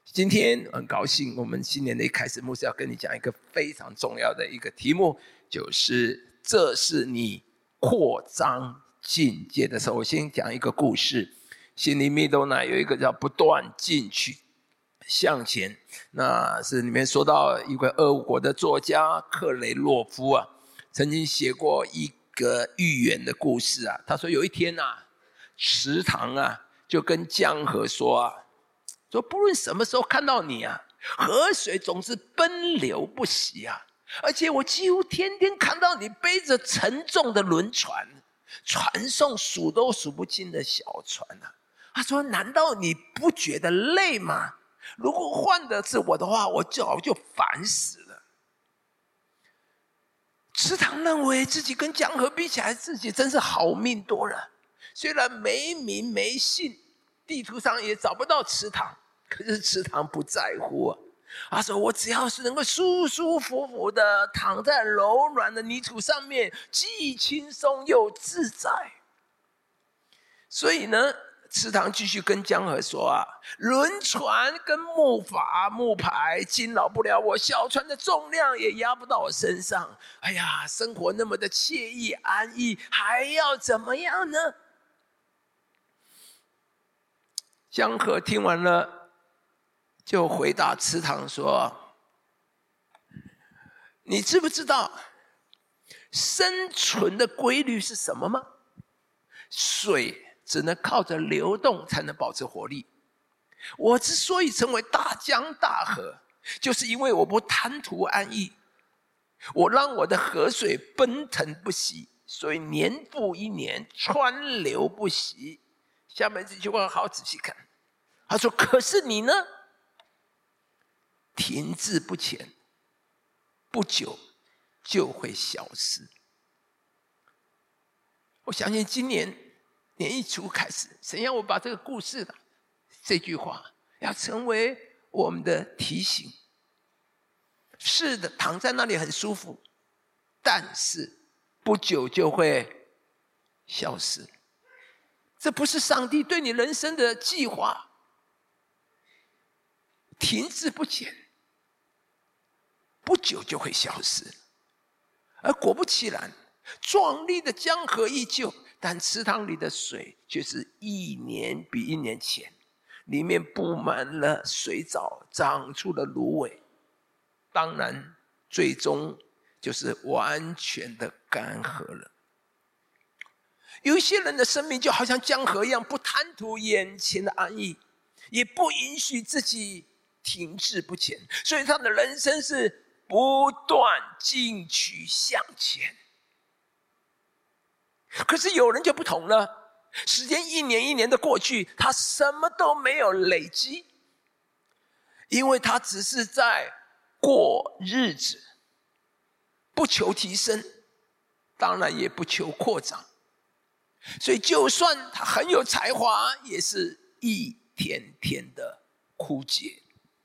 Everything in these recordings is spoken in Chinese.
今天很高兴，我们新年的一开始，牧师要跟你讲一个非常重要的一个题目，就是这是你扩张境界的时候。我先讲一个故事，心灵蜜豆奶有一个叫不断进取向前，那是里面说到一位俄国的作家克雷洛夫啊，曾经写过一个寓言的故事啊。他说有一天啊，池塘啊就跟江河说啊，说不论什么时候看到你啊，河水总是奔流不息啊，而且我几乎天天看到你背着沉重的轮船，传送数都数不清的小船啊。他说难道你不觉得累吗？如果换的是我的话，我早就烦死了。池塘认为自己跟江河比起来，自己真是好命多了，虽然没名没姓，地图上也找不到池塘，可是池塘不在乎啊。他说我只要是能够舒舒服服的躺在柔软的泥土上面，既轻松又自在。所以呢，池塘继续跟江河说啊，轮船跟木筏木排惊扰不了我，小船的重量也压不到我身上。哎呀，生活那么的惬意安逸，还要怎么样呢？江河听完了，就回答池塘说，你知不知道生存的规律是什么吗？水只能靠着流动才能保持活力。我之所以成为大江大河，就是因为我不贪图安逸，我让我的河水奔腾不息，所以年复一年，川流不息。下面这句话好仔细看，他说可是你呢，停滞不前，不久就会消失。我相信今年年一初开始，神要我把这个故事的这句话要成为我们的提醒。是的，躺在那里很舒服，但是不久就会消失。这不是上帝对你人生的计划。停滞不前，不久就会消失。而果不其然，壮丽的江河依旧，但池塘里的水却是一年比一年浅，里面布满了水藻，长出了芦苇。当然最终就是完全的干涸了。有一些人的生命就好像江河一样，不贪图眼前的安逸，也不允许自己停滞不前，所以他的人生是不断进取向前。可是有人就不同了，时间一年一年的过去，他什么都没有累积，因为他只是在过日子，不求提升，当然也不求扩张。所以就算他很有才华，也是一天天的枯竭。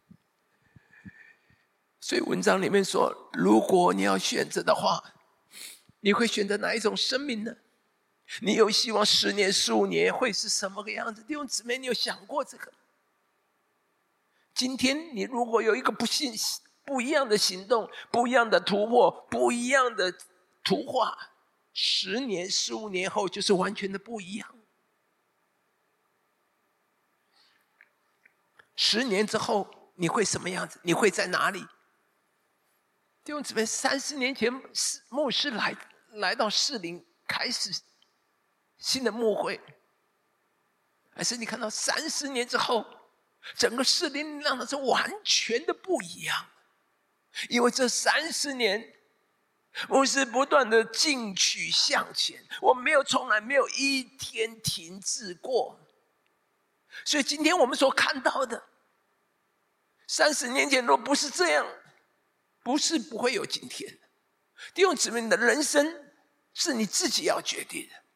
所以文章里面说，如果你要选择的话，你会选择哪一种生命呢？你有希望10年15年会是什么个样子？弟兄姊妹，你有想过这个？今天你如果有一个不一样的行动，不一样的突破，不一样的图画，10年15年后就是完全的不一样。10年之后你会什么样子？你会在哪里？弟兄姊妹，30年前牧师来到士林开始新的牧会，还是你看到30年之后，整个士林让它是完全的不一样？因为这30年，牧师不断的进取向前，我从来没有一天停滞过。所以今天我们所看到的，30年前若不是这样，不是不会有今天。弟兄姊妹，你的人生是你自己要决定的。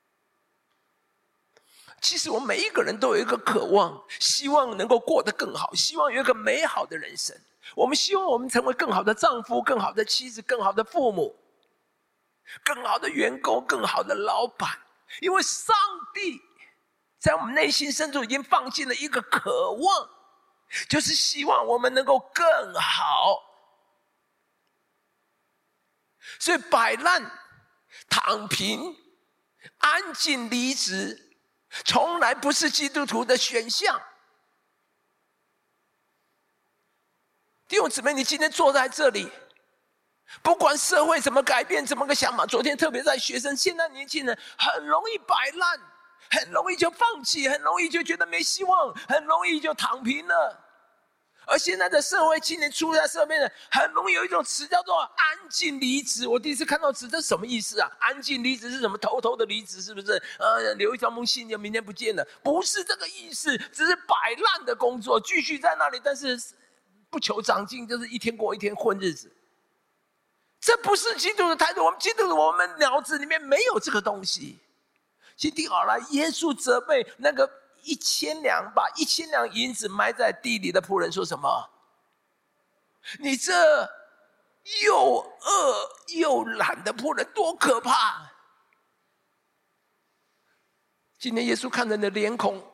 其实我们每一个人都有一个渴望，希望能够过得更好，希望有一个美好的人生。我们希望我们成为更好的丈夫，更好的妻子，更好的父母，更好的员工，更好的老板。因为上帝在我们内心深处已经放进了一个渴望， 就是希望我们能够更好。所以摆烂、躺平、安静离职，从来不是基督徒的选项。弟兄姊妹，你今天坐在这里，不管社会怎么改变，怎么个想法，昨天特别在学生，现在年轻人很容易摆烂，很容易就放弃，很容易就觉得没希望，很容易就躺平了。而现在的社会青年出在社会的，很容易有一种词叫做安静离职。我第一次看到词，这什么意思啊？安静离职是什么？偷偷的离职是不是？留一张封信就明天不见了？不是这个意思，只是摆烂的工作，继续在那里，但是不求长进，就是一天过一天混日子。这不是基督的态度。我们基督徒，我们脑子里面没有这个东西。请听好了，耶稣责备那个1000两把1000两银子埋在地里的仆人说什么？你这又饿又懒的仆人，多可怕！今天耶稣看着你的脸孔，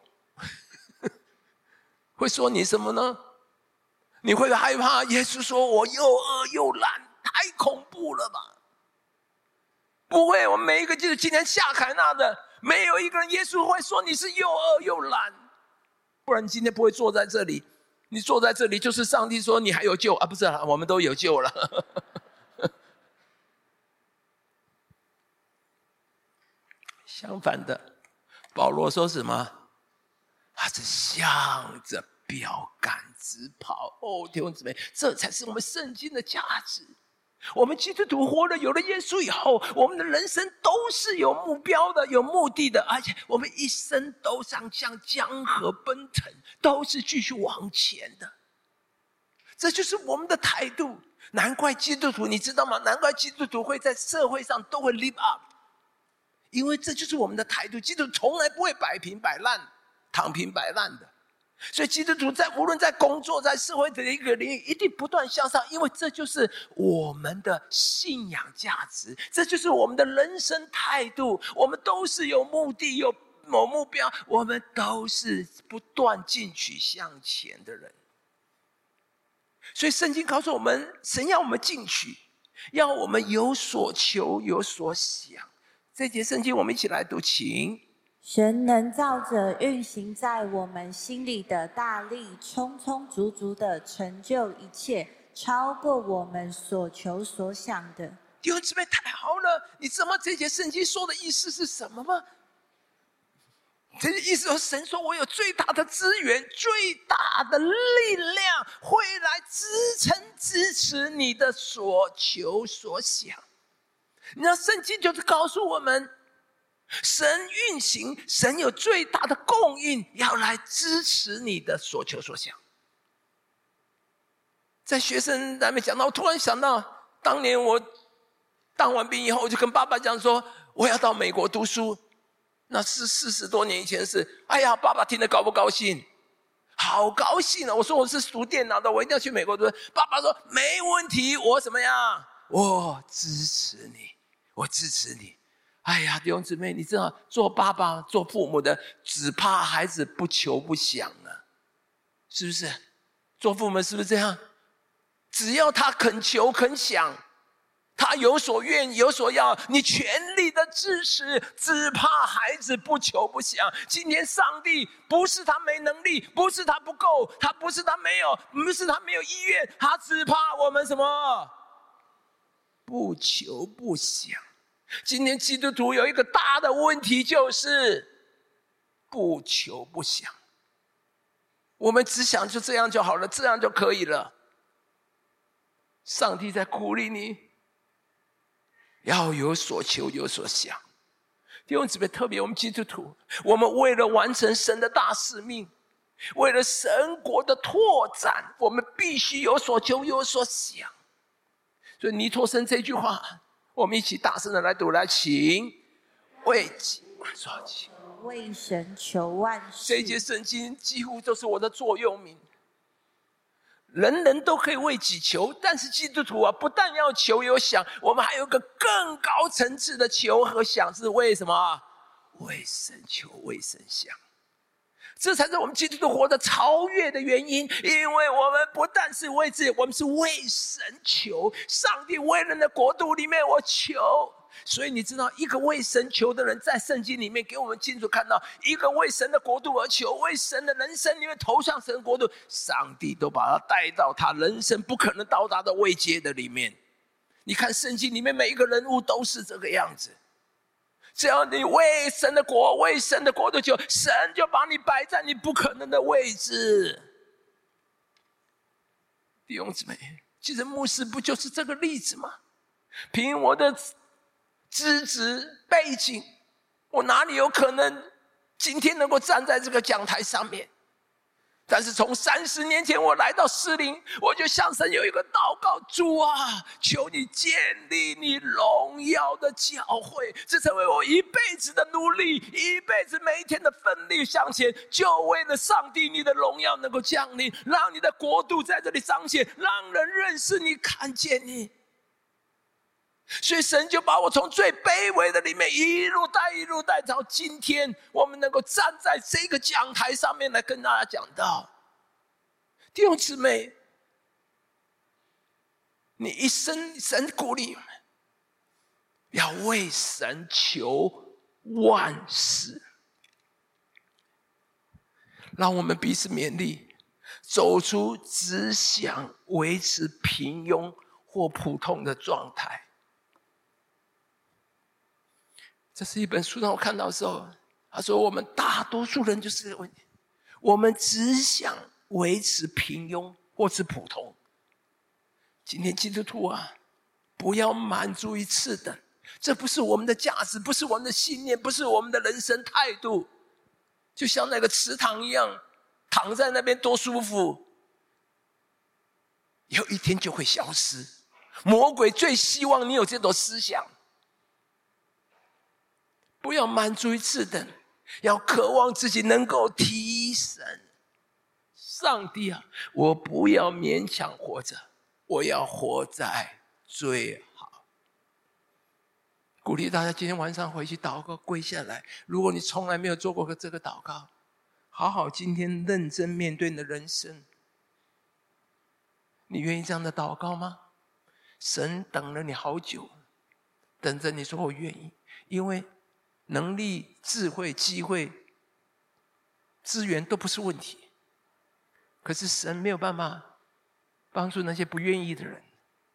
会说你什么呢？你会害怕耶稣说我又饿又懒，太恐怖了吧？不会，我们每一个就是今天下凯纳的，没有一个人耶稣会说你是又饿又懒，不然你今天不会坐在这里。你坐在这里就是上帝说你还有救啊，不是啊，我们都有救了。相反的，保罗说什么？他是向着标杆直跑。哦，弟兄姊妹，这才是我们圣经的价值。我们基督徒活了，有了耶稣以后，我们的人生都是有目标的，有目的的，而且我们一生都像江河奔腾，都是继续往前的。这就是我们的态度。难怪基督徒，你知道吗？难怪基督徒会在社会上都会 live up， 因为这就是我们的态度。基督徒从来不会摆平摆烂、躺平摆烂的。所以基督徒无论在工作在社会的一个领域，一定不断向上，因为这就是我们的信仰价值，这就是我们的人生态度。我们都是有目的有某目标，我们都是不断进取向前的人。所以圣经告诉我们，神要我们进取，要我们有所求有所想。这节圣经我们一起来读，请。 神能照着运行在我们心里的大力，充充足足的成就一切，超过我们所求所想的。 弟兄姊妹，太好了！你知道吗？这节圣经说的意思是什么吗？这意思说，神说我有最大的资源、最大的力量，会来支持你的所求所想。你知道，圣经就是告诉我们，神运行，神有最大的供应，要来支持你的所求所想。在学生那边讲到，我突然想到，当年我当完兵以后，我就跟爸爸讲说，我要到美国读书。那是40多年以前的事。哎呀，爸爸听得高不高兴？好高兴啊！我说我是读电脑的，我一定要去美国读。爸爸说没问题，我怎么样？我支持你，我支持你。哎呀，弟兄姊妹，你知道做爸爸做父母的，只怕孩子不求不想啊，是不是？做父母是不是这样？只要他肯求肯想，他有所愿有所要，你全力的支持，只怕孩子不求不想。今天上帝不是他没能力，不是他不够，他不是他没有，不是他没有意愿，他只怕我们什么？不求不想。今天基督徒有一个大的问题，就是不求不想。我们只想就这样就好了，这样就可以了。上帝在鼓励你，要有所求有所想。弟兄姊妹，特别我们基督徒，我们为了完成神的大使命，为了神国的拓展，我们必须有所求有所想。所以尼托生这句话，我们一起大声的来读，来，请为为神求万事。 这一节圣经几乎都是我的座右铭。人人都可以为己求，但是基督徒啊，不但要求有想，我们还有一个更高层次的求和想，是为什么？为神求，为神想。 这才是我们基督徒活得超越的原因，因为我们不但是为自己，我们是为神求。上帝为人的国度里面，我求。所以你知道，一个为神求的人，在圣经里面给我们清楚看到，一个为神的国度而求，为神的人生里面投向神的国度，上帝都把他带到他人生不可能到达的位阶的里面。你看圣经里面每一个人物都是这个样子。只要你为神的国，为神的国度求，神就把你摆在你不可能的位置。弟兄姊妹，其实牧师不就是这个例子吗？凭我的资质背景，我哪里有可能今天能够站在这个讲台上面？但是从30年前我来到士林，我就向神有一个祷告：主啊，求你建立你荣耀的教会，这成为我一辈子的努力，一辈子每一天的奋力向前，就为了上帝你的荣耀能够降临，让你的国度在这里彰显，让人认识你，看见你。所以神就把我从最卑微的里面一路带到今天，我们能够站在这个讲台上面来跟大家讲道。弟兄姊妹，你一生神鼓励我们要为神求万事，让我们彼此勉励，走出只想维持平庸或普通的状态。这是一本书，让我看到的时候，他说我们大多数人就是这个问题，我们只想维持平庸或是普通。今天基督徒啊，不要满足于次等，这不是我们的价值，不是我们的信念，不是我们的人生态度。就像那个池塘一样，躺在那边多舒服，有一天就会消失。魔鬼最希望你有这种思想，不要满足于次等，要渴望自己能够提升。上帝啊，我不要勉强活着，我要活在最好。鼓励大家今天晚上回去祷告，跪下来。如果你从来没有做过这个祷告，好好今天认真面对你的人生。你愿意这样的祷告吗？神等了你好久，等着你说我愿意，因为能力、智慧、机会、资源都不是问题，可是神没有办法帮助那些不愿意的人。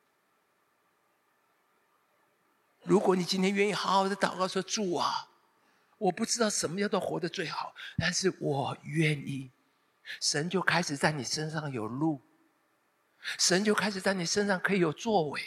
如果你今天愿意好好的祷告说，主啊，我不知道什么叫做活得最好，但是我愿意，神就开始在你身上有路，神就开始在你身上可以有作为。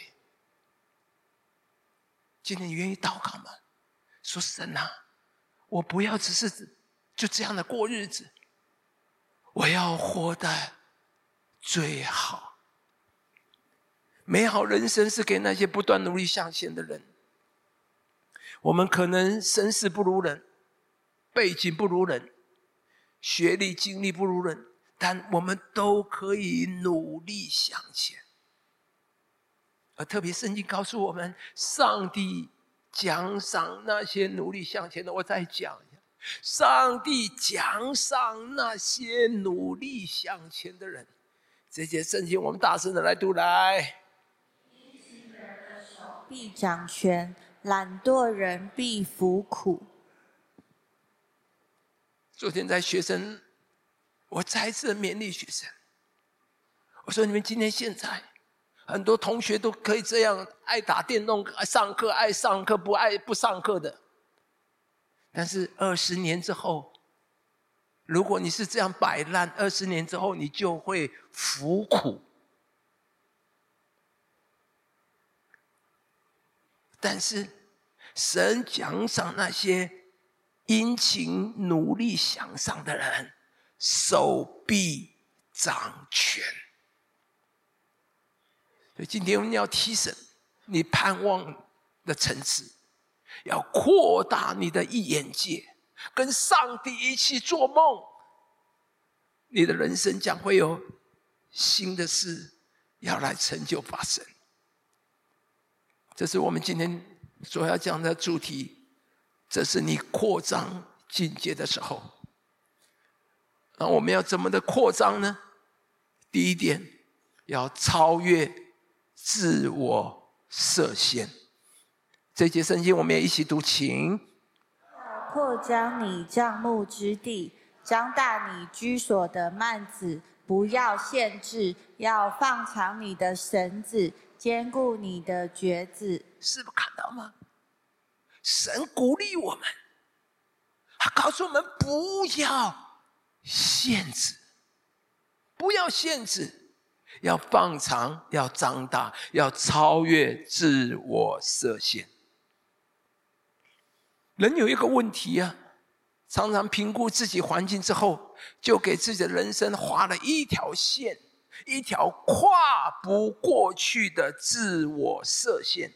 今天你愿意祷告吗？说神啊，我不要只是就这样的过日子，我要活得最好。美好人生是给那些不断努力向前的人。我们可能身世不如人，背景不如人，学历经历不如人，但我们都可以努力向前。而特别圣经告诉我们，上帝奖赏那些努力向前的。我再讲一下，上帝奖赏那些努力向前的人。这节圣经我们大声的来读来。 殷勤人的手必掌权，懒惰人必服苦。 昨天在学生，我再次勉励学生，我说你们今天现在很多同学都可以这样，爱打电动，爱上课，爱上课，不爱不上课的。但是20年之后，如果你是这样摆烂，20年之后你就会服苦。但是神奖赏那些殷勤努力向上的人，手必掌权。所以今天我们要提升你盼望的层次，要扩大你的眼界，跟上帝一起做梦，你的人生将会有新的事要来成就发生。这是我们今天所要讲的主题，这是你扩张境界的时候。 那我们要怎么的扩张呢？第一点，要超越自我设限。这节圣经我们也一起读，请。 扩张你帐幕之地，张大你居所的幔子，不要限制，要放长你的绳子，坚固你的橛子。 是不是看到吗？神鼓励我们，他告诉我们不要限制，不要限制，要放长，要张大，要超越自我设限。人有一个问题啊，常常评估自己环境之后，就给自己的人生画了一条线，一条跨不过去的自我设限。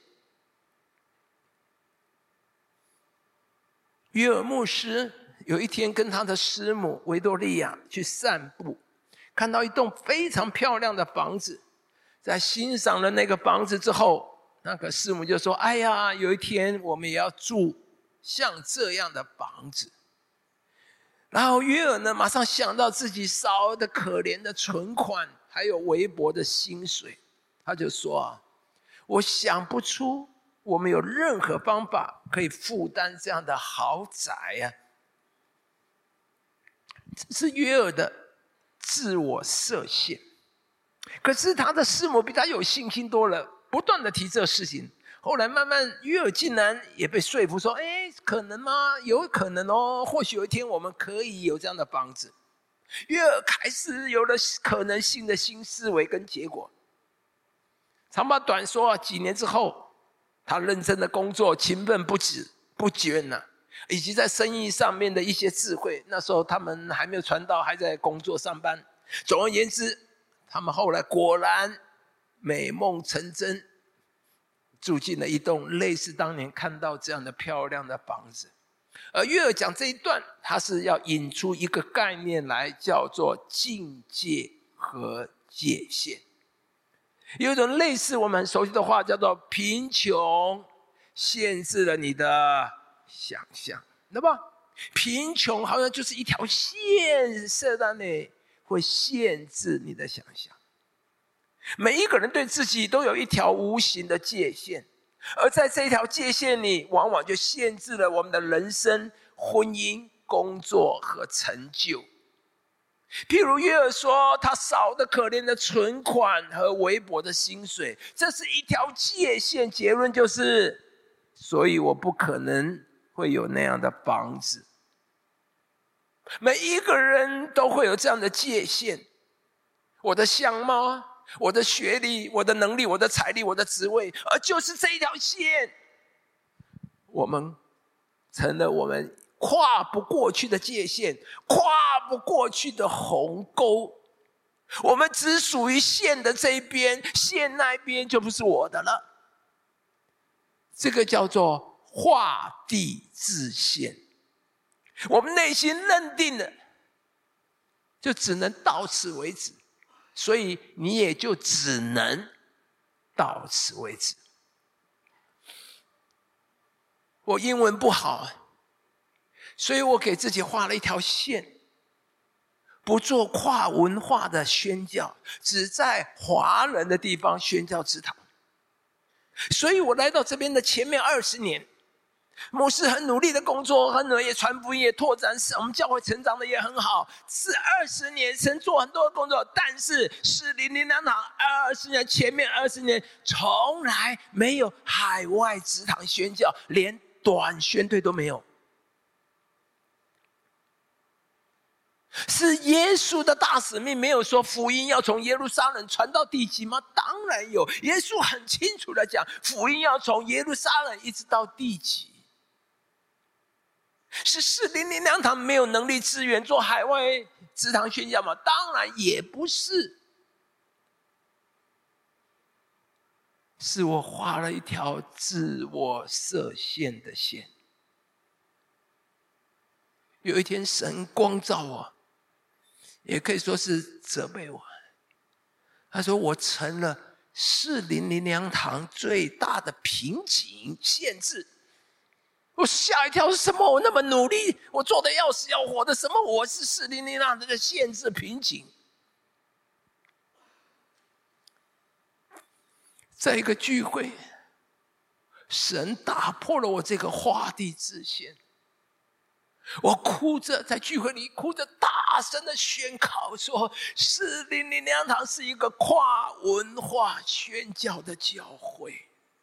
约尔牧师有一天跟他的师母维多利亚去散步，看到一栋非常漂亮的房子，在欣赏了那个房子之后，那个师母就说：哎呀，有一天我们也要住像这样的房子。然后约尔呢，马上想到自己少的可怜的存款，还有微薄的薪水，他就说：我想不出我们有任何方法可以负担这样的豪宅啊！这是约尔的自我设限。可是他的师母比他有信心多了，不断的提这事情。后来慢慢约尔竟然也被说服说：可能吗？有可能哦，或许有一天我们可以有这样的房子。约尔开始有了可能性的新思维跟结果。长话短说，几年之后，他认真的工作，勤奋不止不倦呢，以及在生意上面的一些智慧。那时候他们还没有传道，还在工作上班。总而言之，他们后来果然美梦成真，住进了一栋类似当年看到这样的漂亮的房子。而约尔讲这一段，他是要引出一个概念来，叫做境界和界限。有一种类似我们很熟悉的话，叫做贫穷限制了你的想象，对吧？贫穷好像就是一条线设在那，会限制你的想象。每一个人对自己都有一条无形的界限，而在这条界限里，往往就限制了我们的人生、婚姻、工作和成就。譬如约尔说，他少得可怜的存款和微薄的薪水，这是一条界限。结论就是，所以我不可能会有那样的房子。每一个人都会有这样的界限，我的相貌，我的学历，我的能力，我的财力，我的职位，而就是这一条线，我们成了我们跨不过去的界限，跨不过去的鸿沟。我们只属于线的这一边，线那一边就不是我的了。这个叫做画地自限。我们内心认定的，就只能到此为止，所以你也就只能到此为止。我英文不好，所以我给自己画了一条线，不做跨文化的宣教，只在华人的地方宣教职堂。所以我来到这边的前面20年，牧师很努力的工作，很努力传福音，也拓展我们教会成长的也很好。是20年，神做很多的工作，但是是00粮堂20年，前面20年从来没有海外职堂宣教，连短宣队都没有。是耶稣的大使命没有说福音要从耶路撒冷传到地极吗？当然有，耶稣很清楚的讲，福音要从耶路撒冷一直到地极。是400粮堂没有能力支援做海外职堂宣教吗？当然也不是。是我画了一条自我设限的线。有一天神光照我，也可以说是责备我。他说我成了400粮堂最大的瓶颈限制。 我吓一跳，什么？我那么努力，我做的要死要活的，什么？我是4零0让这个限制瓶颈。在一个聚会，神打破了我这个画地自限。我哭着在聚会里哭着，大声的宣告说：400粮堂是一个跨文化宣教的教会。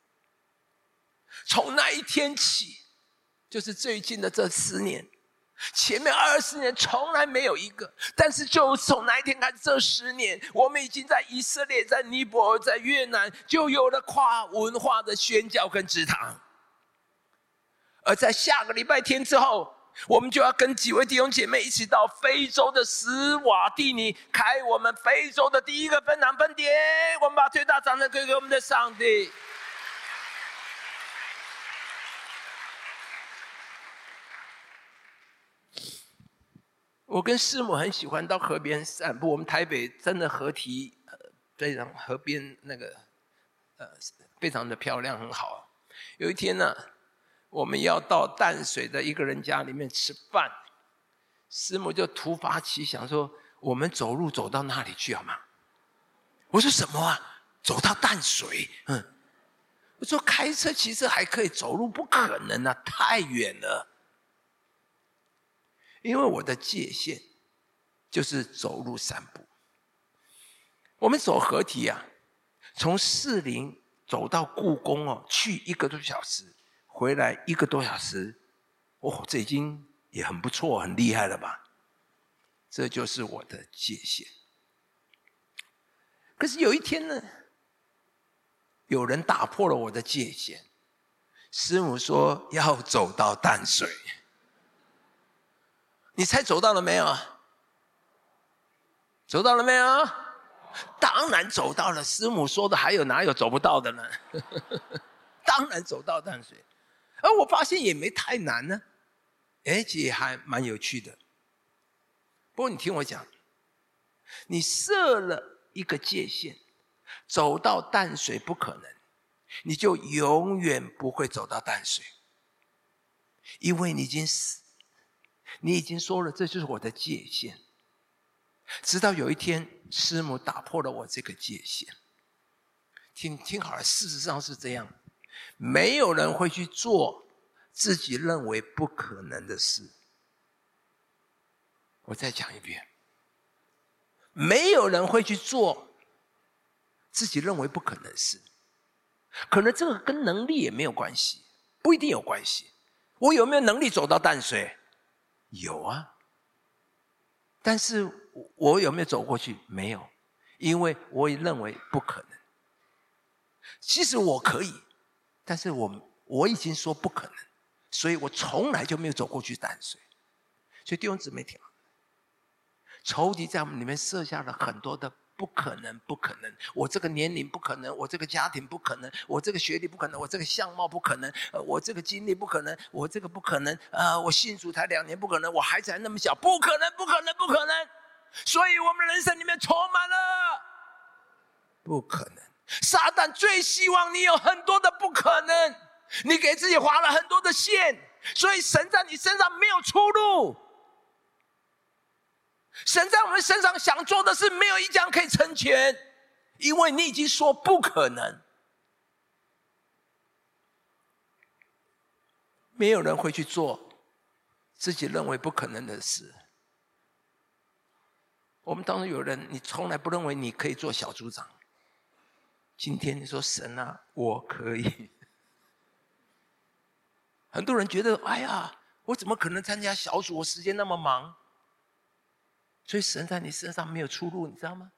从那一天起，就是最近的这10年，前面20年从来没有一个，但是就从那一天开始，这10年，我们已经在以色列、在尼泊尔、在越南，就有了跨文化的宣教跟职堂。而在下个礼拜天之后，我们就要跟几位弟兄姐妹一起到非洲的史瓦蒂尼，开我们非洲的第一个分堂分店。我们把最大掌声归给我们的上帝。我跟师母很喜欢到河边散步。我们台北真的河堤非常，河边那个非常的漂亮，很好。有一天呢，我们要到淡水的一个人家里面吃饭，师母就突发奇想说：“我们走路走到那里去好吗？”我说：“什么啊？走到淡水？”我说：“开车其实还可以，走路不可能啊，太远了。”因为我的界限就是走路散步。我们走河堤啊，从士林走到故宫去1个多小时，回来1个多小时，这已经也很不错，很厉害了吧？这就是我的界限。可是有一天呢，有人打破了我的界限。师母说要走到淡水。你猜走到了没有？走到了没有？当然走到了。师母说的还有哪有走不到的呢？当然走到淡水。而我发现也没太难呢，而且还蛮有趣的。不过你听我讲，你设了一个界限，走到淡水不可能，你就永远不会走到淡水，因为你已经说了，这就是我的界限。直到有一天，师母打破了我这个界限。听好了，事实上是这样，没有人会去做自己认为不可能的事。我再讲一遍，没有人会去做自己认为不可能的事。可能这个跟能力也没有关系，不一定有关系。我有没有能力走到淡水？有啊，但是我有没有走过去？没有，因为我也认为不可能。其实我可以，但是我已经说不可能，所以我从来就没有走过去淡水。所以弟兄姊妹听，仇敌在我们里面设下了很多的不可能，不可能。我这个年龄不可能，我这个家庭不可能，我这个学历不可能，我这个相貌不可能，我这个经历不可能，我这个不可能，我信主才2年不可能，我孩子还那么小，不可能，不可能，不可能。所以我们人生里面充满了不可能。撒旦最希望你有很多的不可能，你给自己划了很多的线，所以神在你身上没有出路。神在我们身上想做的事没有一项可以成全，因为你已经说不可能。没有人会去做自己认为不可能的事。我们当中有人，你从来不认为你可以做小组长，今天你说神啊，我可以。很多人觉得，哎呀，我怎么可能参加小组？我时间那么忙。所以神在你身上没有出路，你知道吗？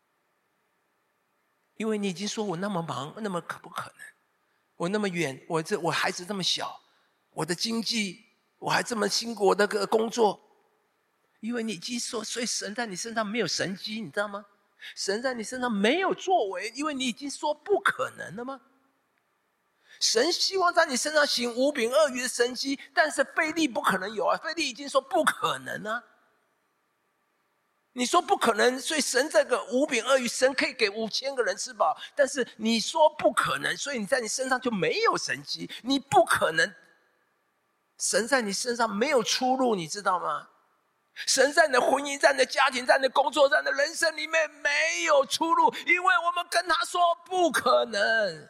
因为你已经说我那么忙，那么不可能，我那么远，我孩子这么小，我的经济我还这么辛苦，我的工作，因为你已经说，所以神在你身上没有神迹，你知道吗？神在你身上没有作为，因为你已经说不可能了吗？神希望在你身上行5饼2鱼的神迹，但是腓力不可能有啊，腓力已经说不可能啊。你说不可能，所以神这个5饼2鱼，神可以给5000个人吃饱，但是你说不可能，所以你在你身上就没有神迹，你不可能。 神在你身上没有出路，你知道吗？神在你的婚姻、在你的家庭、在你的工作、在你的人生里面没有出路，因为我们跟他说不可能。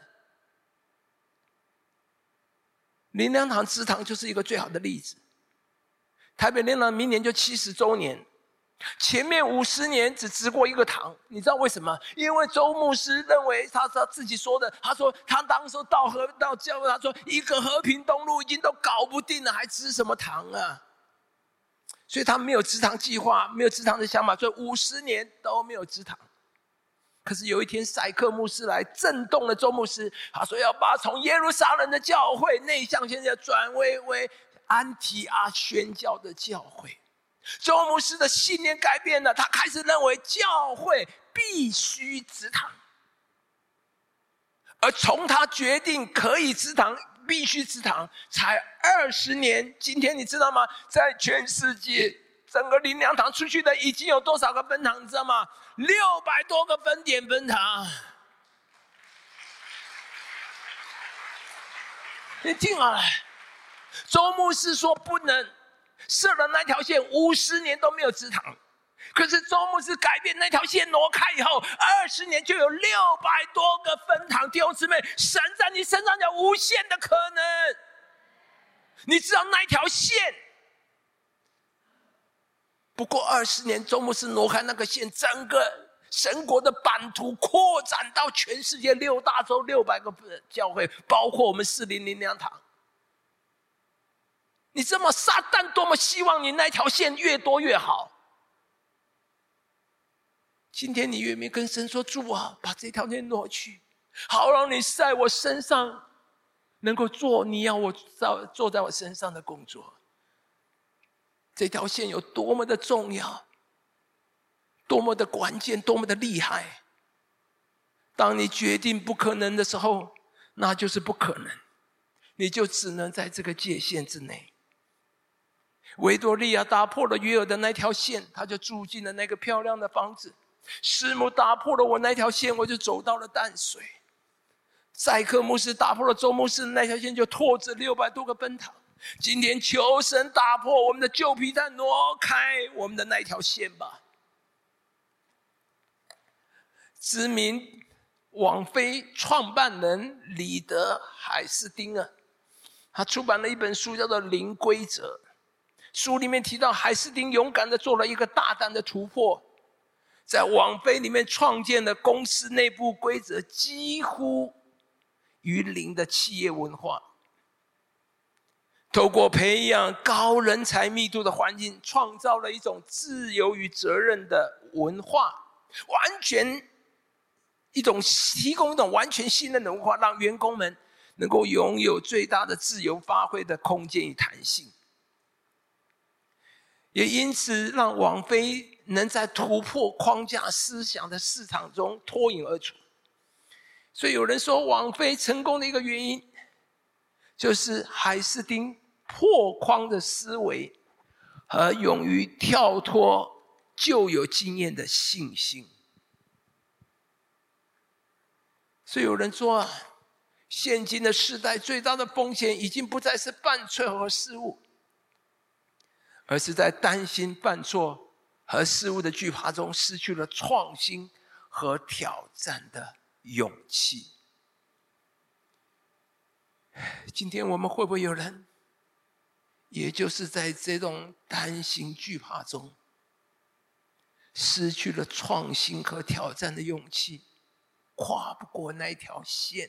灵粮堂支堂就是一个最好的例子。台北灵粮明年就70周年，前面50年只支过一个堂，你知道为什么？因为周牧师认为他自己说的，他说他当时到教会，他说一个和平东路已经都搞不定了，还支什么堂啊？所以他没有支堂计划，没有支堂的想法，所以50年都没有支堂。可是有一天赛克牧师来震动了周牧师，他说要把从耶路撒冷的教会内向现在转为安提阿宣教的教会。周牧师的信念改变了，他开始认为教会必须支堂，而从他决定可以支堂必须支堂才20年，今天你知道吗？在全世界整个灵粮堂出去的已经有多少个分堂，你知道吗？600多个分点分堂。你听好了，周牧师说不能设了那条线50年都没有支堂，可是周牧师改变那条线挪开以后，20年就有600多个分堂。弟兄姊妹，神在你身上有无限的可能。你知道那条线不过20年，周牧师挪开那个线，整个神国的版图扩展到全世界6大洲600个教会，包括我们40灵粮堂。你知道吗？撒旦多么希望你那条线越多越好。今天你愿不愿意跟神说，主啊，把这条线挪去，好让你在我身上能够做你要我做在我身上的工作。这条线有多么的重要，多么的关键，多么的厉害。当你决定不可能的时候，那就是不可能，你就只能在这个界限之内。维多利亚打破了约尔的那条线，他就住进了那个漂亮的房子。师母打破了我那条线，我就走到了淡水。赛克牧师打破了周牧师的那条线，就拓着600多个分堂。今天求神打破我们的旧皮带，挪开我们的那条线吧。知名网飞创办人李德海斯汀啊，他出版了一本书叫做《零规则》。书里面提到，海斯汀勇敢地做了一个大胆的突破，在网飞里面创建了公司内部规则几乎于零的企业文化。透过培养高人才密度的环境，创造了一种自由与责任的文化，提供一种完全信任的文化，让员工们能够拥有最大的自由发挥的空间与弹性。也因此让网飞能在突破框架思想的市场中脱颖而出。所以有人说，网飞成功的一个原因就是海斯汀破框的思维和勇于跳脱旧有经验的信心。所以有人说，现今的时代最大的风险已经不再是犯错和失误，而是在担心犯错和失误的惧怕中失去了创新和挑战的勇气。今天我们会不会有人也就是在这种担心惧怕中失去了创新和挑战的勇气，跨不过那一条线？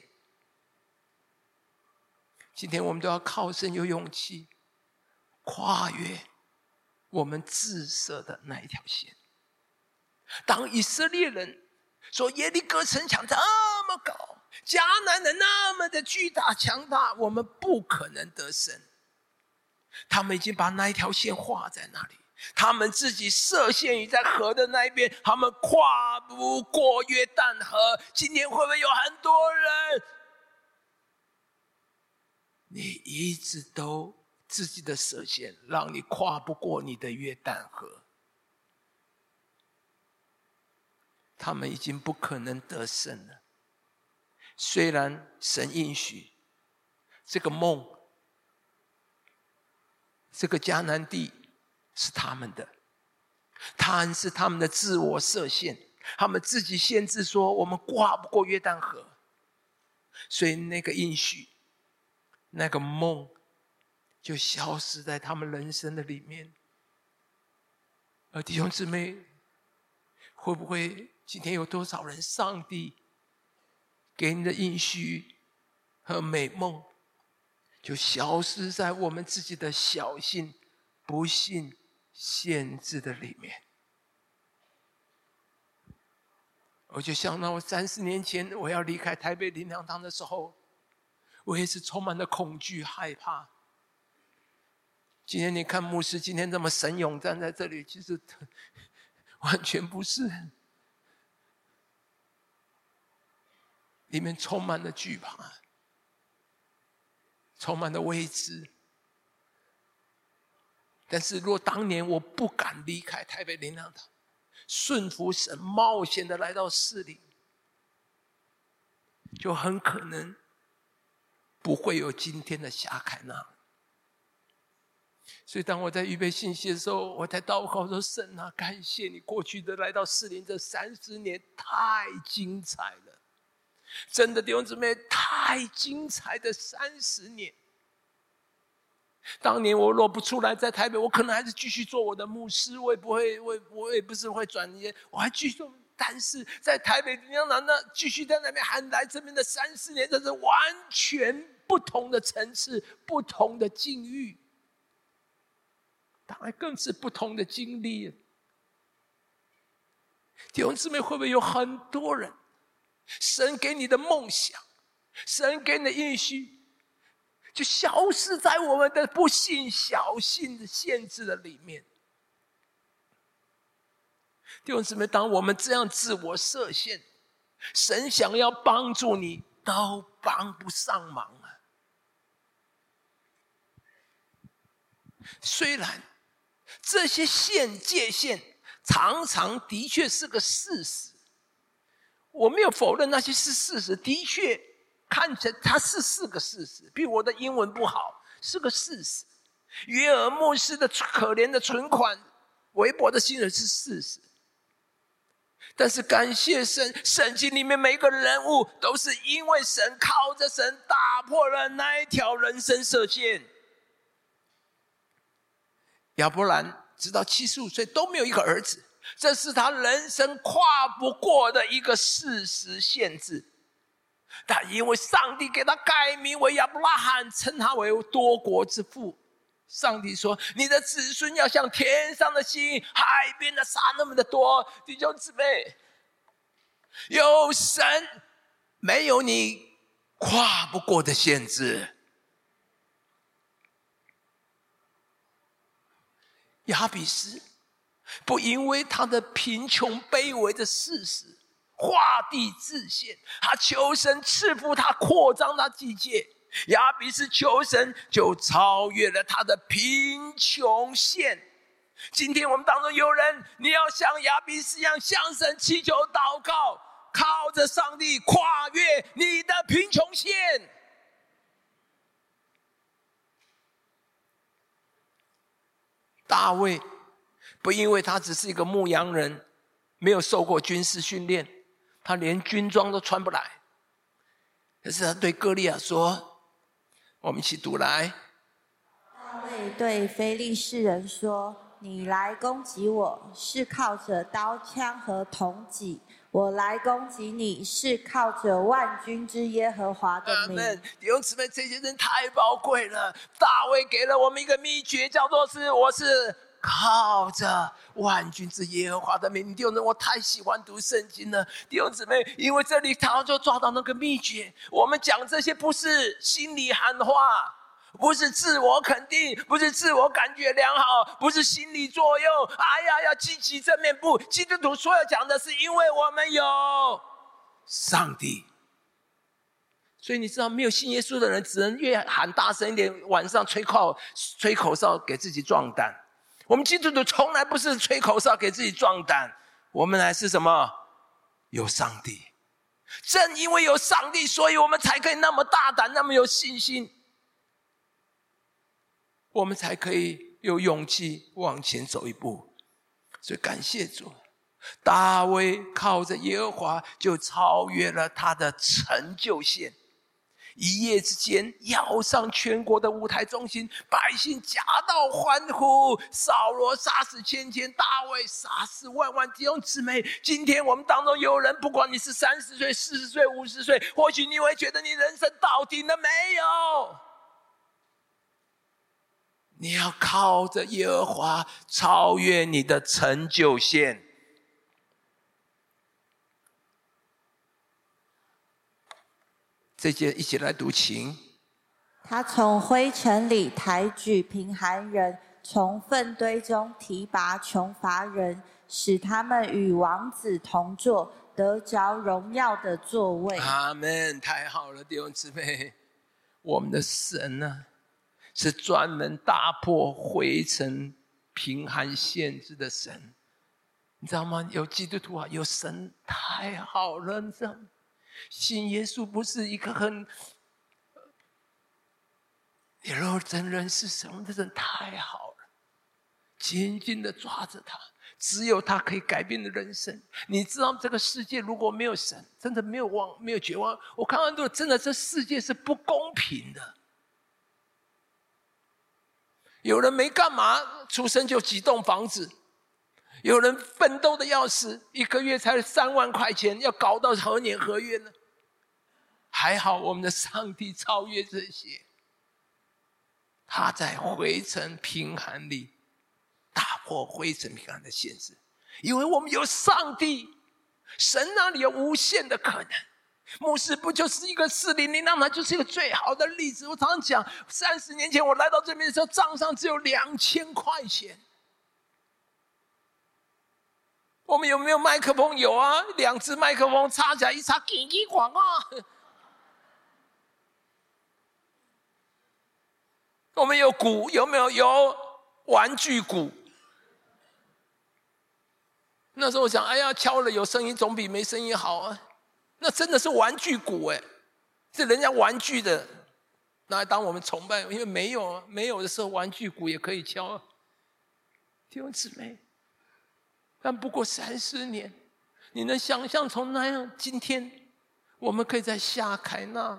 今天我们都要靠神有勇气跨越我们自设的那一条线。当以色列人说耶利哥城墙这么高，迦南人那么的巨大强大，我们不可能得胜，他们已经把那一条线画在那里，他们自己设限于在河的那一边，他们跨不过约旦河。今天会不会有很多人，你一直都自己的设限让你跨不过你的约旦河？他们已经不可能得胜了。虽然神应许这个梦这个迦南地是他们的，他是他们的自我设限，他们自己限制说我们跨不过约旦河，所以那个应许，那个梦就消失在他们人生的里面。而弟兄姊妹，会不会今天有多少人，上帝给你的应许和美梦就消失在我们自己的小信、不信、限制的里面？我就想到我30年前我要离开台北灵粮堂的时候，我也是充满了恐惧害怕。今天你看牧师今天这么神勇站在这里，其实完全不是，里面充满了惧怕，充满了未知。但是若当年我不敢离开台北灵粮堂，顺服神，冒险的来到士林，就很可能不会有今天的夏凯纳。所以当我在预备信息的时候，我在祷告说：神啊，感谢你过去的来到士林这30年太精彩了，真的弟兄姊妹，太精彩的30年。当年我若不出来在台北，我可能还是继续做我的牧师，我也不是会转业，我还继续做。但是在台北灵粮堂，那继续在那边还来这边的30年，这是完全不同的层次，不同的境遇，当然更是不同的经历。弟兄姊妹，会不会有很多人，神给你的梦想，神给你的应许，就消失在我们的不信、小信的限制的里面？弟兄姊妹，当我们这样自我设限，神想要帮助你都帮不上忙啊。虽然这些界限常常的确是个事实，我没有否认那些是事实，的确看起来它是个事实。比如我的英文不好，是个事实。约尔牧师的可怜的存款，微薄的薪水是事实。但是感谢神，圣经里面每一个人物都是因为神，靠着神打破了那一条人生设限。亚伯兰直到75岁都没有一个儿子，这是他人生跨不过的一个事实限制。但因为上帝给他改名为亚伯拉罕，称他为多国之父。上帝说：你的子孙要像天上的星，海边的沙那么的多。弟兄姊妹，有神，没有你跨不过的限制。亚比斯不因为他的贫穷卑微的事实画地自限，他求神赐福他，扩张他境界。亚比斯求神就超越了他的贫穷线。今天我们当中有人，你要像亚比斯一样向神祈求祷告，靠着上帝跨越你的贫穷线。大卫不因为他只是一个牧羊人，没有受过军事训练，他连军装都穿不来，可是他对歌利亚说，我们一起读来。 大卫对非利士人说：你来攻击我，是靠着刀枪和铜戟；我来攻击你，是靠着万军之耶和华的名。 弟兄姊妹，这些人太宝贵了。大卫给了我们一个秘诀，叫做我是靠着万军之耶和华的名。弟兄姊妹，我太喜欢读圣经了。弟兄姊妹，因为这里他就抓到那个秘诀。我们讲这些不是心里喊话，不是自我肯定，不是自我感觉良好，不是心理作用。哎呀，要积极正面。不，基督徒所有讲的是因为我们有上帝。所以你知道，没有信耶稣的人只能越喊大声一点，晚上吹口哨给自己壮胆。我们基督徒从来不是吹口哨给自己壮胆，我们还是什么？有上帝。正因为有上帝，所以我们才可以那么大胆，那么有信心，我们才可以有勇气往前走一步。所以感谢主，大卫靠着耶和华就超越了他的成就线，一夜之间要上全国的舞台中心，百姓夹道欢呼。扫罗杀死千千，大卫杀死万万。弟兄姊妹，今天我们当中有人，不管你是30岁、40岁、50岁，或许你会觉得你人生到顶了没有？你要靠着耶和华超越你的成就线。这节一起来读经。 他从灰尘里抬举贫寒人，从粪堆中提拔穷乏人，使他们与王子同坐，得着荣耀的座位。 阿们，太好了，弟兄姊妹，我们的神呢，是专门打破灰尘贫寒限制的神。你知道吗？有基督徒啊，有神太好了，你知道吗？信耶稣不是一个很你若真认识神的人太好了，紧紧的抓着他，只有他可以改变你的人生。你知道这个世界如果没有神，真的没有绝望。我看很多真的这世界是不公平的。有人没干嘛，出生就几栋房子；有人奋斗的要死，一个月才3万块钱，要搞到何年何月呢？还好我们的上帝超越这些，他在灰尘贫寒里打破灰尘贫寒的限制，因为我们有上帝，神那里有无限的可能。牧师不就是一个400，那么就是一个最好的例子。我常常讲，30年前我来到这边的时候，账上只有2000块钱。我们有没有麦克风？有啊，2只麦克风插起来一插，叽叽咣啊。我们有鼓，有没有？有玩具鼓。那时候我想，哎呀，敲了有声音总比没声音好啊。那真的是玩具鼓哎，是人家玩具的，拿来当我们崇拜，因为没有的时候，玩具鼓也可以敲啊。弟兄姊妹，但不过30年，你能想象从那样，今天我们可以在夏凯纳，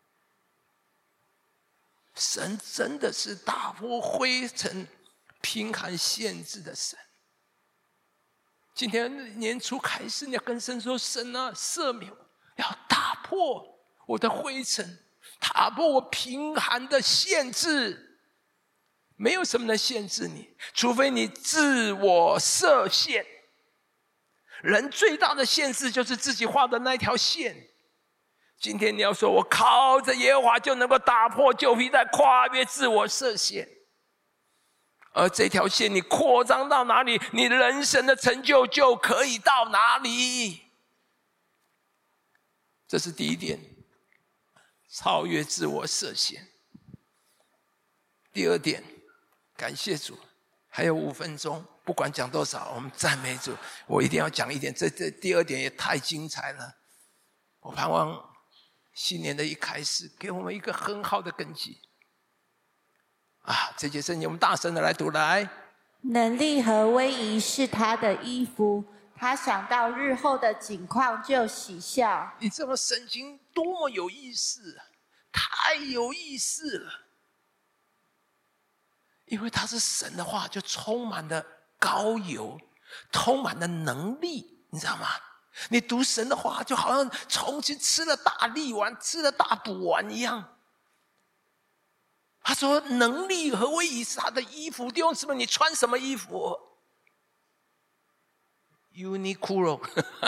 神真的是打破灰尘贫寒限制的神。今天年初开始，你要跟神说：神啊，赦免我，要打破我的灰尘，打破我贫寒的限制。没有什么能限制你，除非你自我设限。人最大的限制就是自己画的那条线。今天你要说，我靠着耶和华就能够打破旧皮带，跨越自我设限。而这条线你扩张到哪里，你人生的成就就可以到哪里。这是第一点，超越自我设限。第二点，感谢主，还有5分钟，不管讲多少，我们赞美主。我一定要讲一点，这第二点也太精彩了。我盼望新年的一开始，给我们一个很好的根基。这节圣经我们大声的来读来。 能力和威仪是他的衣服，他想到日后的景况就喜笑。 你知道圣经多么有意思啊，太有意思了。因为它是神的话，就充满了膏油，充满了能力，你知道吗？你读神的话，就好像重新吃了大力丸，吃了大补丸一样。他说能力和威仪是他的衣服。弟兄姊妹，你穿什么衣服？ Uniqlo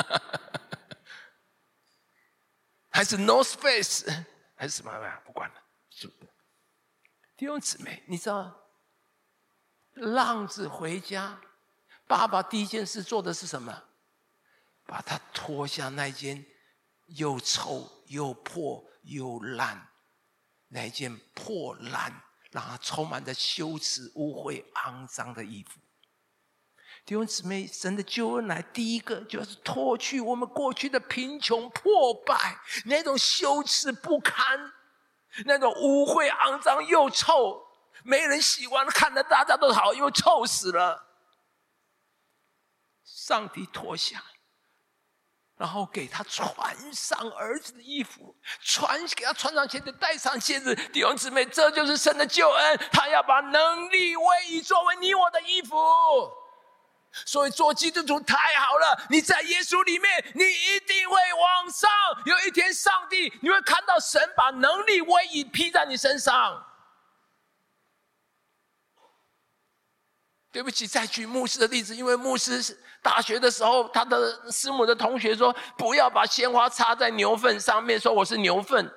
还是 North Face 还是什么？不管了。弟兄姊妹，你知道浪子回家，爸爸第一件事做的是什么？把他脱下那件又臭又破又烂，那件破烂让他充满着羞耻污秽肮脏的衣服。弟兄姊妹，神的救恩来，第一个就是脱去我们过去的贫穷破败，那种羞耻不堪，那种污秽肮脏又臭， 没人喜欢，看得大家都好，因为臭死了。上帝脱下，然后给他穿上儿子的衣服，给他穿上鞋子，戴上鞋子。弟兄姊妹，这就是神的救恩，他要把能力位移作为你我的衣服。所以做基督徒太好了，你在耶稣里面，你一定会往上。有一天上帝，你会看到神把能力位移披在你身上。对不起，再举牧师的例子，因为牧师大学的时候，他的师母的同学说，不要把鲜花插在牛粪上面，说我是牛粪。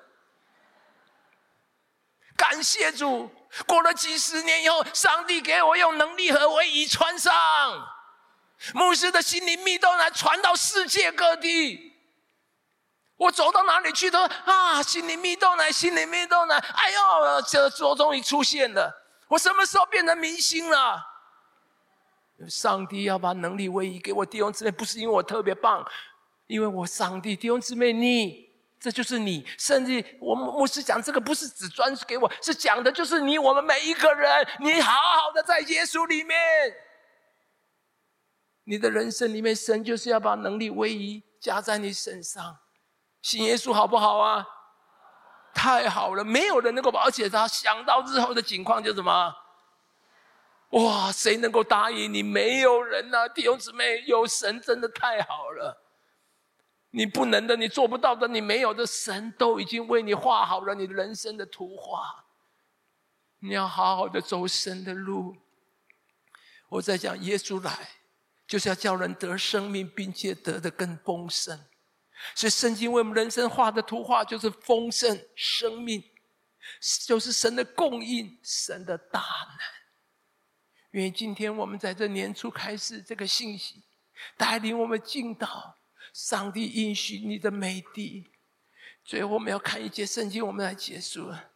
感谢主，过了几十年以后，上帝给我用能力和位移穿上。牧师的心灵蜜豆奶传到世界各地，我走到哪里去都心灵蜜豆奶，心灵蜜豆奶。哎呦，这终于出现了，我什么时候变成明星了？上帝要把能力位移给我。弟兄姊妹，不是因为我特别棒，因为我上帝。弟兄姊妹，这就是你。甚至我们牧师讲这个不是只专给我，是讲的就是你，我们每一个人。你好好的在耶稣里面，你的人生里面，神就是要把能力位移加在你身上。信耶稣好不好啊？太好了，没有人能够把，而且他想到日后的情况就什么？哇，谁能够答应你？没有人啊！弟兄姊妹，有神真的太好了。你不能的，你做不到的，你没有的，神都已经为你画好了你人生的图画。你要好好的走神的路。我在讲耶稣来，就是要叫人得生命，并且得的更丰盛。所以圣经为我们人生画的图画就是丰盛生命，就是神的供应，神的大能。愿今天我们在这年初开始，这个信息带领我们进到上帝应许你的美地。最后我们要看一节圣经，我们来结束了。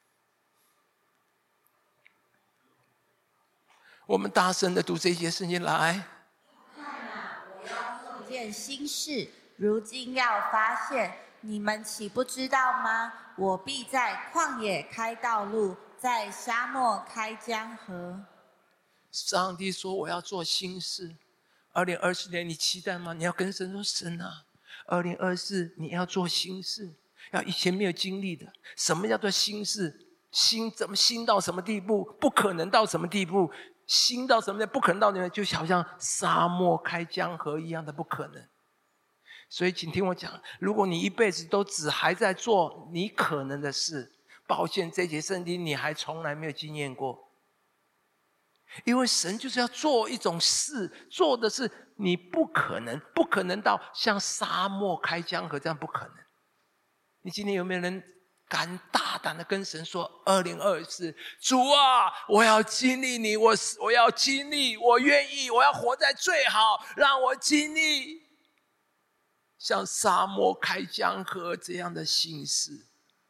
我们大声的读这一节圣经来。 看啊，我要做一件新事，如今要发现，你们岂不知道吗？我必在旷野开道路，在沙漠开江河。 上帝说我要做新事。2020年你期待吗？你要跟神说，神啊，2024你要做新事，要以前没有经历的。什么叫做新事？怎么新到什么地步？不可能到什么地步？新到什么地步？不可能到那边，就好像沙漠开江河一样的不可能。所以请听我讲，如果你一辈子都只还在做你可能的事，抱歉，这节圣经你还从来没有经验过。因为神就是要做一种事，做的是你不可能到像沙漠开江河这样，不可能。你今天有没有人敢大胆的跟神说，2024主啊，我要经历你，我要经历，我愿意，我要活在最好，让我经历像沙漠开江河这样的新事，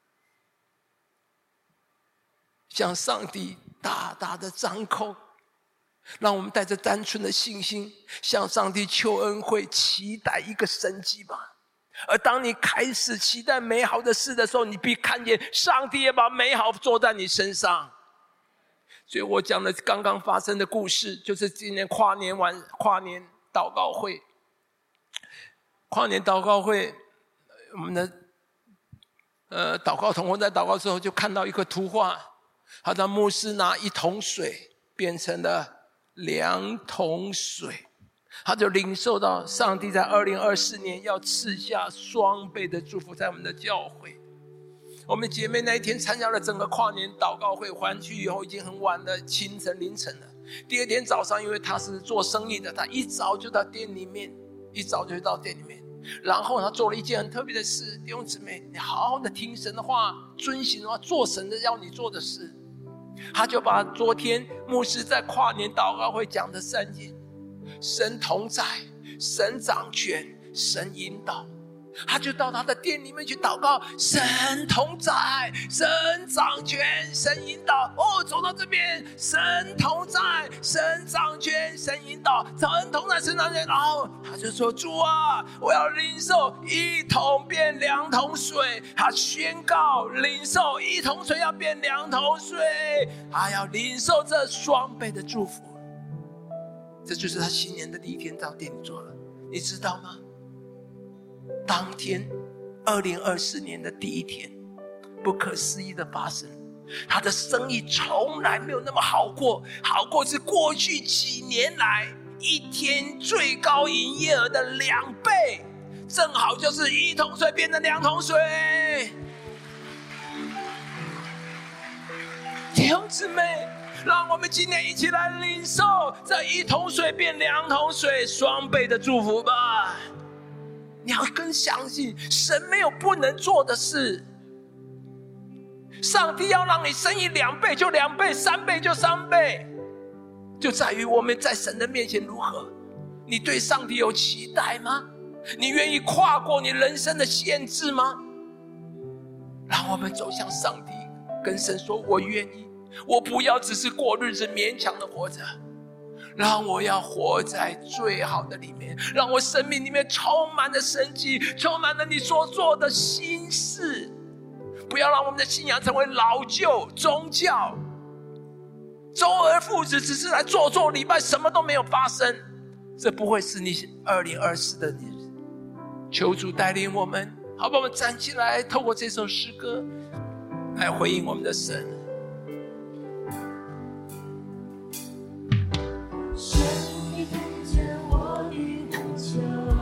向上帝大大的张口，让我们带着单纯的信心向上帝求恩惠，期待一个神迹吧。而当你开始期待美好的事的时候，你必看见上帝也把美好做在你身上。所以我讲的刚刚发生的故事，就是今年跨年祷告会。跨年祷告会，我们的祷告同工在祷告之后就看到一个图画，好像牧师拿一桶水变成了2桶水，他就领受到上帝在2024年要赐下双倍的祝福在我们的教会。我们姐妹那一天参加了整个跨年祷告会，回去以后已经很晚了，清晨凌晨了。第二天早上，因为他是做生意的，他一早就到店里面，然后他做了一件很特别的事。弟兄姊妹，你好好的听神的话，遵行的话，做神的要你做的事。他就把昨天牧师在跨年祷告会讲的3件：神同在，神掌权，神引导。 他就到他的殿里面去祷告，神同在，神掌权，神引导。走到这边，神同在，神掌权，神引导，神同在，神掌权。然后他就说：主啊，我要领受一桶变2桶水。他宣告领受一桶水要变2桶水，他要领受这双倍的祝福。这就是他新年的第一天到店里做了，你知道吗？当天2024年的第一天，不可思议的发生，他的生意从来没有那么好过，好过是过去几年来一天最高营业额的2倍，正好就是1桶水变成2桶水。弟兄姊妹，让我们今年一起来领受这1桶水变2桶水双倍的祝福吧。你要更相信神没有不能做的事，上帝要让你生意2倍就2倍，3倍就3倍，就在于我们在神的面前如何。你对上帝有期待吗？你愿意跨过你人生的限制吗？让我们走向上帝，跟神说：我愿意，我不要只是过日子勉强的活着，让我要活在最好的里面，让我生命里面充满了神迹，充满了你所做的新事。不要让我们的信仰成为老旧宗教，周而复始，只是来做礼拜，什么都没有发生。这不会是你2024的日子。求主带领我们，好吧，我们站起来，透过这首诗歌来回应我们的神。 神已听见我的呼求，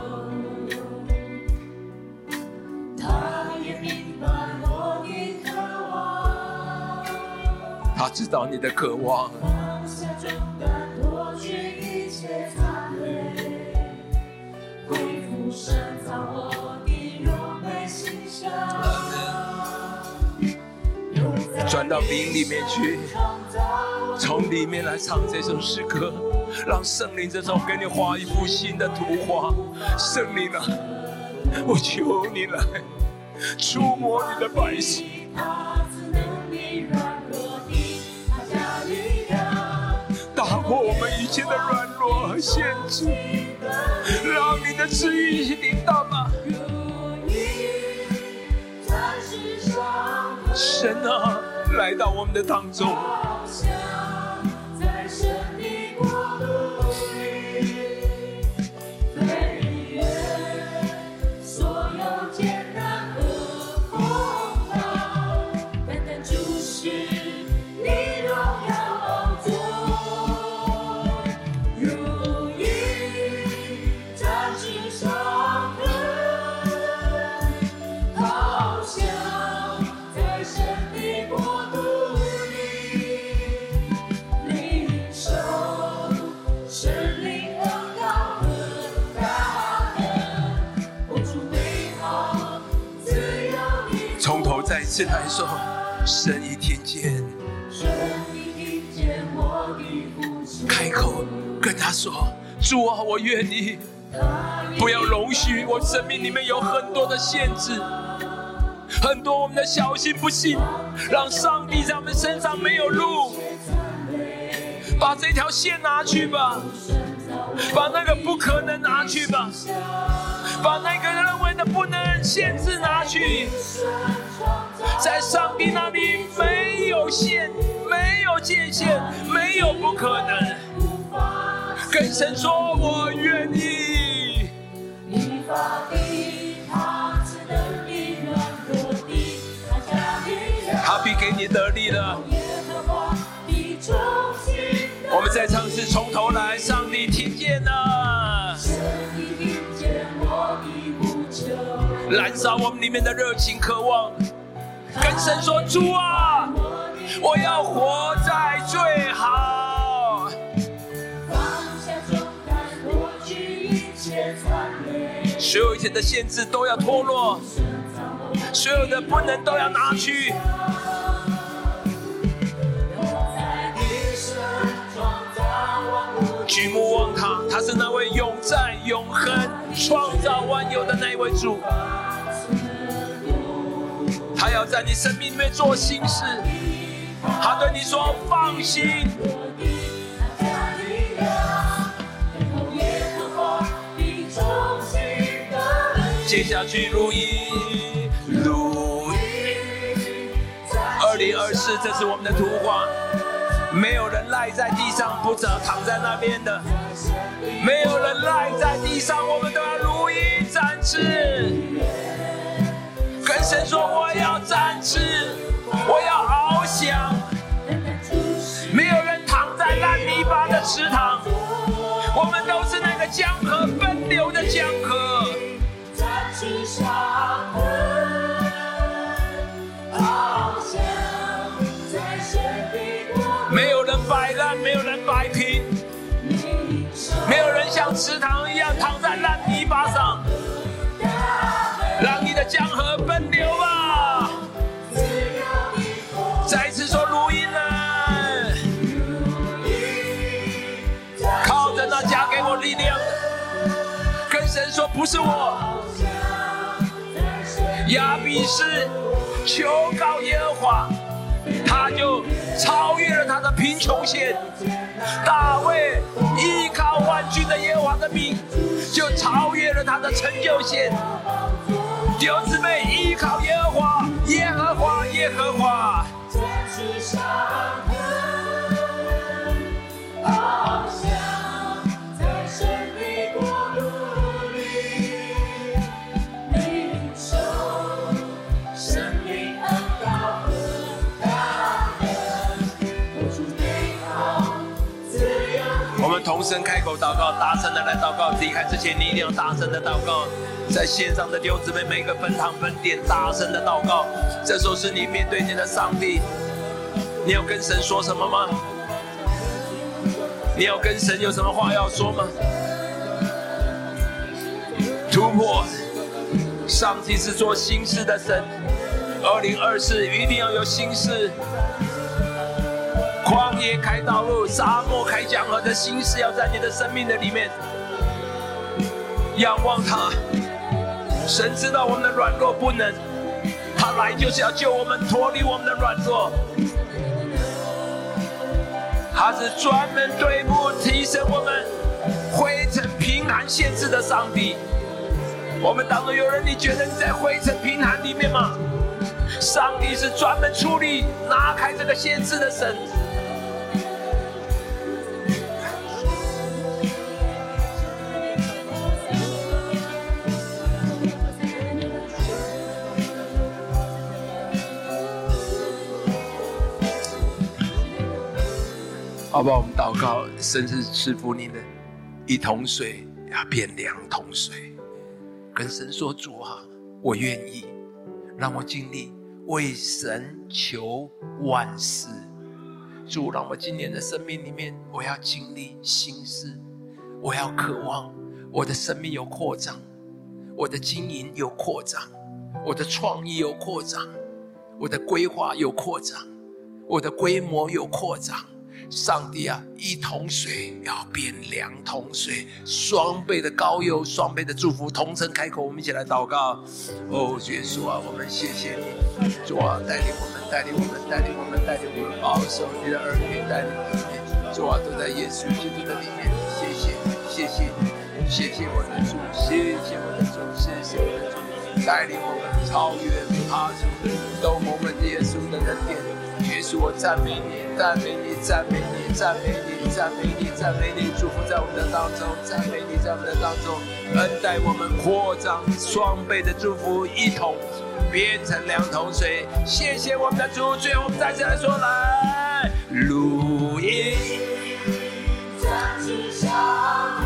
他也明白我的渴望， 他知道你的渴望， 放下重担，脱去一切残累，恢复深造我的荣美形象， 转到灵里面去，从里面来唱这首诗歌，让圣灵这时候给你画一幅新的图画。圣灵啊，我求你来触摸你的百姓，打破我们一切的软弱和限制，让你的旨意领导吧。神啊，来到我们的当中， 在神的国度里飞跃，所有艰难和风暴，单单注视你荣耀宝座，如鹰展翅上腾，翱翔在神的国度里，领受神灵恩膏和大能，活出美好自由的。 从头再一次来说，神已听见， 神已听见我的呼求， 开口跟他说：主啊，我愿意，不要容许我生命里面有很多的限制，很多我们的小心不信，让上帝在我们身上没有路。把这条线拿去吧，把那个不可能拿去吧，把那个认为的不能限制拿去。在上帝那里没有限，没有界限，没有不可能。跟神说：我愿意。 你发的他赐能力软弱的，他加力量， 他必给你得力了。 耶和华的中心。 我们再唱是从头来，上帝听见了， 神已听见我的呼求， 燃烧我们里面的热情渴望，跟神说：主啊，我要活在最好。 放下重担，脱去一切残累， 所有以前的限制都要脱落，所有的不能都要拿去。举目望他，他是那位永在永恒创造万有的那位主，他要在你生命里面做新事。他对你说：“放心。”接下去如一2024，这是我们的图画。没有人赖在地上，不只躺在那边的。没有人赖在地上，我们都要如鹰展翅。跟神说：“我要展翅，我要翱翔。”没有人躺在烂泥巴的池塘，我们都是那个江河奔流的江河。没有人摆烂，没有人摆平，没有人像池塘一样躺在烂泥巴上。让你的江河奔流吧！再一次说如鹰啊，靠着那加给我力量，跟神说不是我。亚比斯求告耶和华，他就超越了他的贫穷线。大卫依靠万军的耶和华的名，就超越了他的成就线。弟兄姊妹，依靠耶和华，耶和华，耶和华。我们同声开口祷告，大声的来祷告。离开之前，你一定要大声的祷告。在线上的弟兄姊妹，每个分堂分店，大声的祷告。这时候是你面对你的上帝，你要跟神说什么吗？你要跟神有什么话要说吗？突破，上帝是做新事的神。2024一定要有新事。旷野开道路，沙漠开江河的新事要在你的生命的里面。仰望他，神知道我们的软弱不能，他来就是要救我们脱离我们的软弱。他是专门对付提升我们灰尘贫寒限制的上帝。我们当中有人，你觉得你在灰尘贫寒里面吗？上帝是专门处理拿开这个限制的神。好不好？我们祷告，神是赐福你的，一桶水要变2桶水。跟神说：主啊，我愿意，让我经历为神求万事。主，让我今年的生命里面，我要经历新事，我要渴望我的生命有扩张，我的经营有扩张，我的创意有扩张，我的规划有扩张，我的规模有扩张。上帝啊，一桶水要变2桶水，双倍的高油，双倍的祝福。同声开口，我们一起来祷告。哦，耶稣啊，我们谢谢你，主啊，带领我们，带领我们，带领我们，带领我们，保守你的儿女，带领我们，主啊，都在耶稣基督的里面。谢谢你，谢谢你，谢谢我的主，谢谢我的主，谢谢我的主，带领我们超越爬出都蒙了耶稣的恩典。耶稣，我赞美你，赞美你，赞美你，赞美你，赞美你，赞美你，祝福在我们的当中，赞美你在我们的当中，恩待我们扩张，双倍的祝福，一桶变成2桶水。谢谢我们的主。最后我们再次来说，来，如鹰展翅上腾，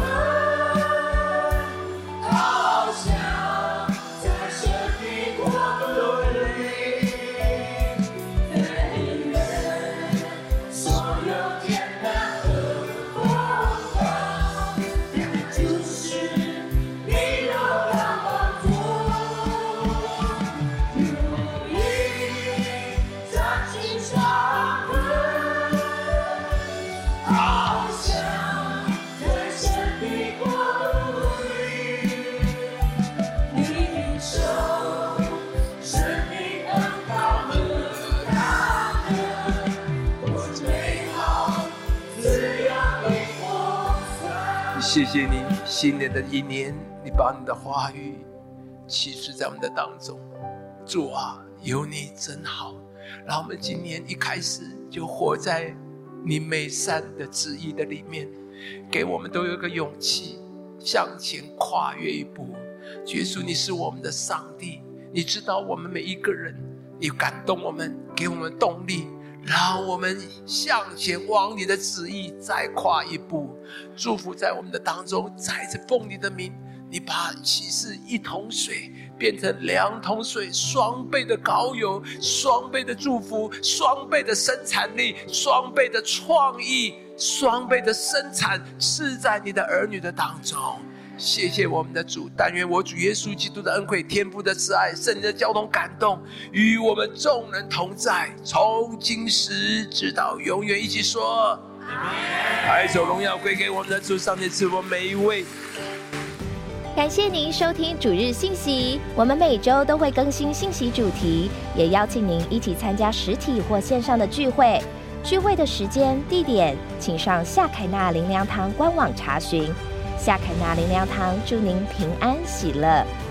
翱翔在神的国度里。 谢谢你，新年的一年，你把你的话语启示在我们的当中。主啊，有你真好，让我们今年一开始就活在你美善的旨意的里面，给我们都有一个勇气向前跨越一步。耶稣，你是我们的上帝，你知道我们每一个人，你感动我们，给我们动力，让我们向前往你的旨意再跨一步。祝福在我们的当中，再次奉你的名，你把启示1桶水变成2桶水，双倍的膏油，双倍的祝福，双倍的生产力，双倍的创意，双倍的生产是在你的儿女的当中。谢谢我们的主，但愿我主耶稣基督的恩惠、天父的慈爱、圣灵的交通感动与我们众人同在，从今时直到永远。一起说爱手荣耀归给我们的主，上帝赐福每一位。 感谢您收听主日信息，我们每周都会更新信息主题，也邀请您一起参加实体或线上的聚会。聚会的时间、地点，请上夏凯纳灵粮堂官网查询。夏凯纳灵粮堂祝您平安喜乐。